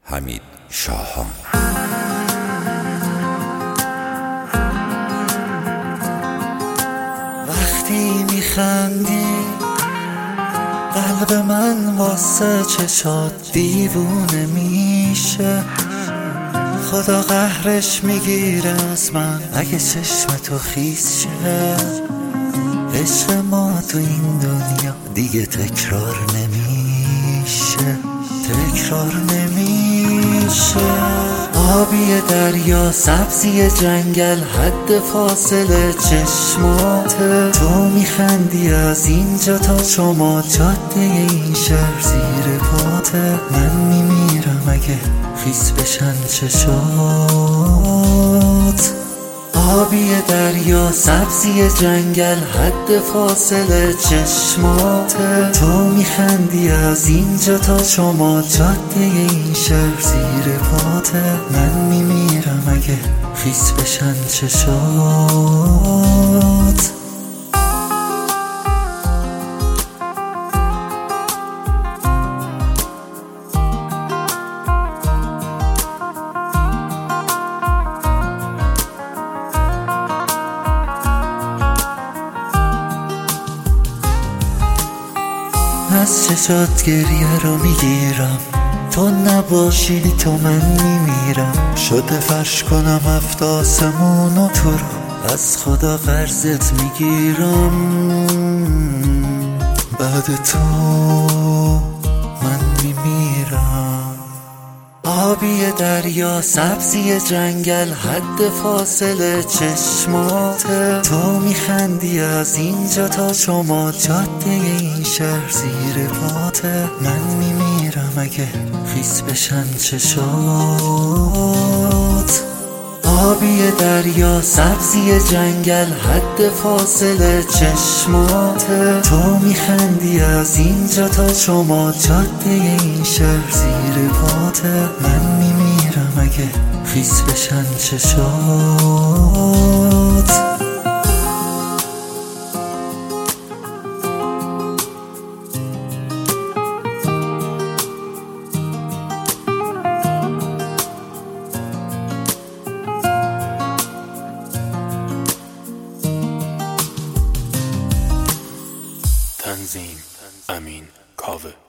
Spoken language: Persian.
حمید شاهان. وقتی میخندی قلب من واسه چشات دیوونه میشه، خدا قهرش میگیره از من اگه چشم تو خیس شه. عشق ما تو این دنیا دیگه تکرار نمیشه، تکرار نمیشه. آبی دریا، سبزی جنگل، حد فاصله چشماته. تو میخندی از اینجا تا شما، جاده این شهر زیر پاته. من میمیرم اگه خیس بشن چشات. آبی دریا، سبزی جنگل، حد فاصله چشماته. تو میخندی از اینجا تا شما، جاده این شهر زیر پاته. من میمیرم اگه خیس بشن چشات. از چشات گریه رو میگیرم، تو نباشی تو من میمیرم. شده فرش کنم هفت آسمون و تو رو از خدا قرضت میگیرم. بعد تو من میمیرم. آبی دریا، سبزی جنگل، حد فاصله چشماته. تو میخندی از اینجا تا شما، جاده این شهر زیر پاته. من میمیرم اگه خیس بشن چشات. آبی دریا، سبزی جنگل، حد فاصله چشماته. تو میخندی از اینجا تا شما، جاده این شهر زیر پاته. من میمیرم اگه خیس بشن چشات. تنظیم امین کاوه.